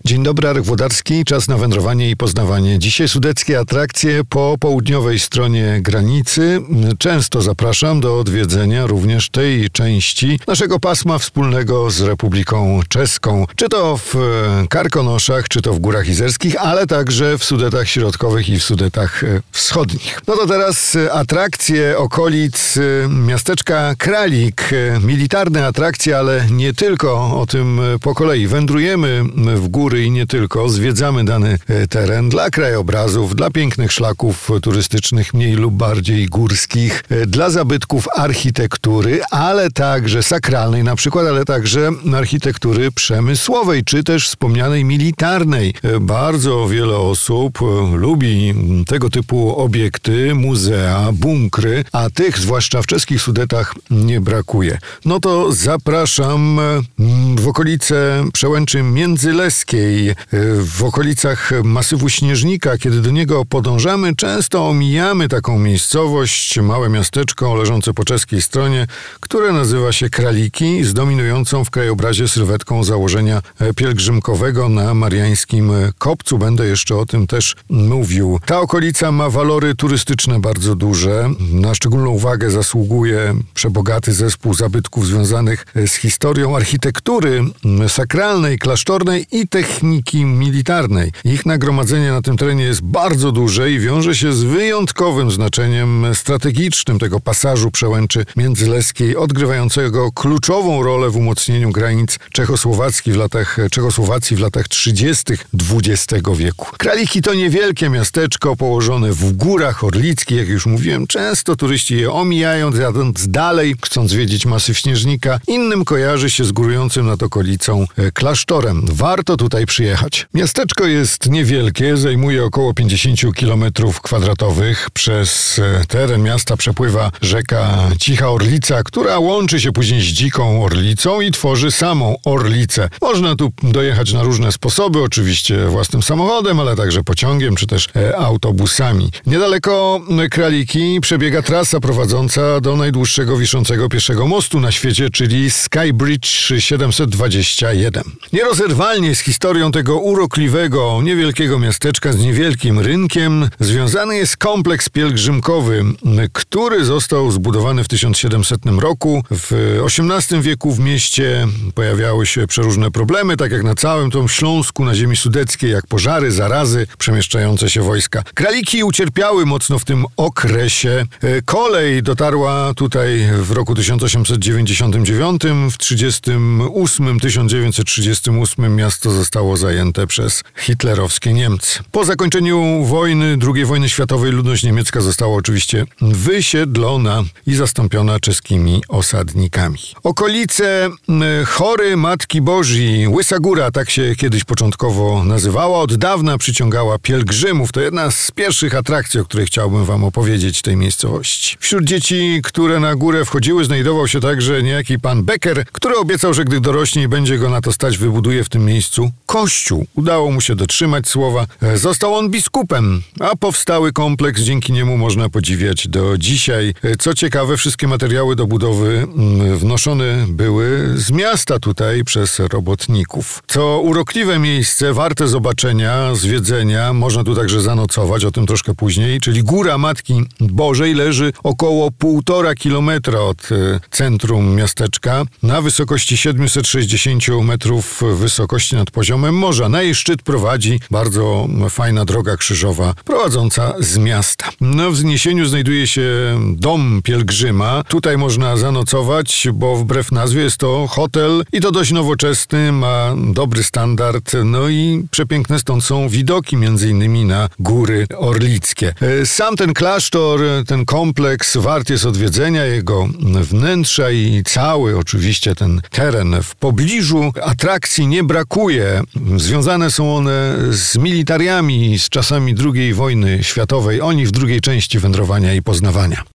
Dzień dobry, Arek Włodarski, czas na wędrowanie i poznawanie. Dzisiaj sudeckie atrakcje po południowej stronie granicy. Często zapraszam do odwiedzenia również tej części naszego pasma wspólnego z Republiką Czeską. Czy to w Karkonoszach, czy to w Górach Izerskich, ale także w Sudetach Środkowych i w Sudetach Wschodnich. No to teraz atrakcje okolic miasteczka Kralik. Militarne atrakcje, ale nie tylko, o tym po kolei. Wędrujemy w góry i nie tylko. Zwiedzamy dany teren dla krajobrazów, dla pięknych szlaków turystycznych, mniej lub bardziej górskich, dla zabytków architektury, ale także sakralnej na przykład, ale także architektury przemysłowej, czy też wspomnianej militarnej. Bardzo wiele osób lubi tego typu obiekty, muzea, bunkry, a tych, zwłaszcza w czeskich Sudetach, nie brakuje. No to zapraszam w okolice Przełęczy Międzyleskiej, w okolicach masywu Śnieżnika. Kiedy do niego podążamy, często omijamy taką miejscowość, małe miasteczko leżące po czeskiej stronie, które nazywa się Kraliki, z dominującą w krajobrazie sylwetką założenia pielgrzymkowego na Mariańskim Kopcu. Będę jeszcze o tym też mówił. Ta okolica ma walory turystyczne bardzo duże. Na szczególną uwagę zasługuje przebogaty zespół zabytków związanych z historią architektury sakralnej, klasztornej i techniki militarnej. Ich nagromadzenie na tym terenie jest bardzo duże i wiąże się z wyjątkowym znaczeniem strategicznym tego pasażu Przełęczy Międzyleskiej, odgrywającego kluczową rolę w umocnieniu granic Czechosłowacji w latach 30. XX wieku. Kraliki to niewielkie miasteczko położone w Górach Orlickich, jak już mówiłem, często turyści je omijają, jadąc dalej, chcąc zwiedzić masyw Śnieżnika. Innym kojarzy się z górującym nad okolicą klasztorem. Warto tutaj przyjechać. Miasteczko jest niewielkie, zajmuje około 50 km². Przez teren miasta przepływa rzeka Cicha Orlica, która łączy się później z Dziką Orlicą i tworzy samą Orlicę. Można tu dojechać na różne sposoby, oczywiście własnym samochodem, ale także pociągiem czy też autobusami. Niedaleko Kraliki przebiega trasa prowadząca do najdłuższego wiszącego pieszego mostu na świecie, czyli Skybridge 721. Nierozerwalnie z historią tego urokliwego, niewielkiego miasteczka z niewielkim rynkiem związany jest kompleks pielgrzymkowy, który został zbudowany w 1700 roku. W XVIII wieku w mieście pojawiały się przeróżne problemy, tak jak na całym tym Śląsku, na ziemi sudeckiej, jak pożary, zarazy, przemieszczające się wojska. Kraliki ucierpiały mocno w tym okresie. Kolej dotarła tutaj w roku 1899, w 1938 miasto zostało zajęte przez hitlerowskie Niemcy. Po zakończeniu wojny, II wojny światowej, ludność niemiecka została oczywiście wysiedlona i zastąpiona czeskimi osadnikami. Okolice Chory Matki Bożej, Łysa Góra, tak się kiedyś początkowo nazywała, od dawna przyciągała pielgrzymów. To jedna z pierwszych atrakcji, o której chciałbym wam opowiedzieć w tej miejscowości. Wśród dzieci, które na górę wchodziły, znajdował się także niejaki pan Becker, który obiecał, że gdy dorośnie i będzie go na to stać, wybuduje w tym miejscu kościół. Udało mu się dotrzymać słowa. Został on biskupem, a powstały kompleks dzięki niemu można podziwiać do dzisiaj. Co ciekawe, wszystkie materiały do budowy wnoszone były z miasta tutaj przez robotników. To urokliwe miejsce, warte zobaczenia, zwiedzenia. Można tu także zanocować, o tym troszkę później. Czyli Góra Matki Bożej leży około 1,5 kilometra od centrum miasteczka, na wysokości 760 metrów wysokości nad poziomem morza. Na jej szczyt prowadzi bardzo fajna droga krzyżowa prowadząca z miasta. Na wzniesieniu znajduje się dom pielgrzyma. Tutaj można zanocować, bo wbrew nazwie jest to hotel i to dość nowoczesny, ma dobry standard, no i przepiękne stąd są widoki między innymi na Góry Orlickie. Sam ten klasztor, ten kompleks wart jest odwiedzenia, jego wnętrza i cały oczywiście ten teren w pobliżu. Atrakcji nie brakuje. Związane są one z militariami z czasami II wojny światowej. O nich w drugiej części wędrowania i poznawania.